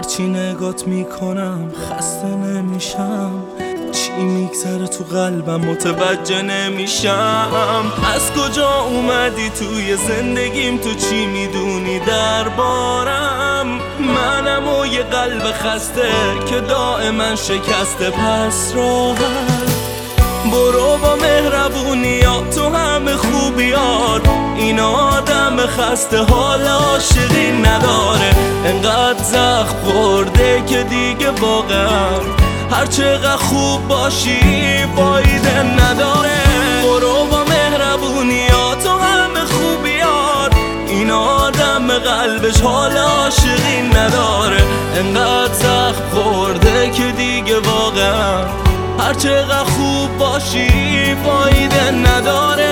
هرچی نگات میکنم خسته نمیشم، چی میگذره تو قلبم متوجه نمیشم. از کجا اومدی توی زندگیم، تو چی میدونی دربارم؟ منم و یه قلب خسته که دائما شکسته. پس راحت برو با مهربونیات تو همه خوبیات، این آدم خسته حال عاشقی نداره. انقدر زخم خورده که دیگه واقعا هر چقدر خوب باشی فایده نداره. برو با مهربونیات تو همه خوبیات، این آدم قلبش حال عاشقی نداره. انقدر زخم خورده که دیگه واقعا هر چقدر خوب باشی فایده نداره.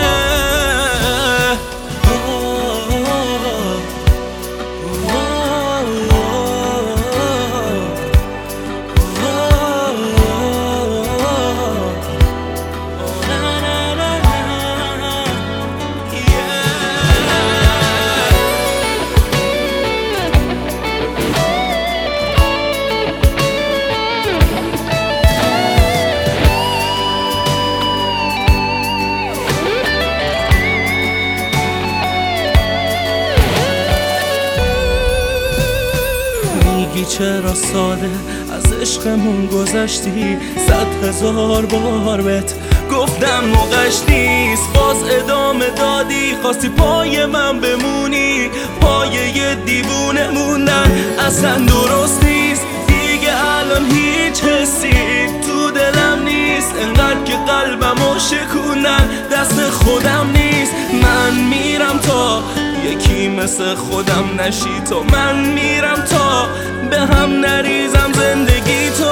میگی چرا ساده از عشقمون گذشتی، 100,000 بار بهت گفتم موقعش نیست. باز ادامه دادی، خواستی پای من بمونی. پای یه دیوونه موندن اصلا درست نیست. دیگه الان هیچ حسی تو دلم نیست، انقدر که قلبمو شکوندن دست خودم نیست. من میرم تا یکی مثل خودم نشی تو، من میرم تا به هم نریزم زندگی تو.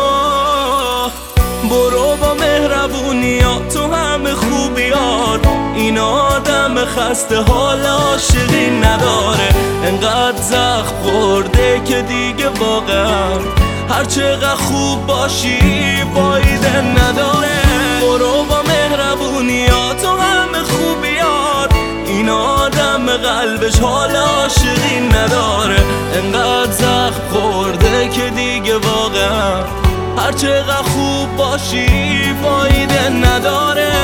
برو با مهربونیات تو همه خوبیات، این آدم خسته حال عاشقی نداره. انقدر زخم خورده که دیگه واقعا هر چقدر خوب باشی فایده نداره. برو با مهربونیات تو همه خوبیات، این آدم قلبش حال عاشقی نداره. انقدر زخم خورده که دیگه واقعا هر چقدر خوب باشی فایده نداره.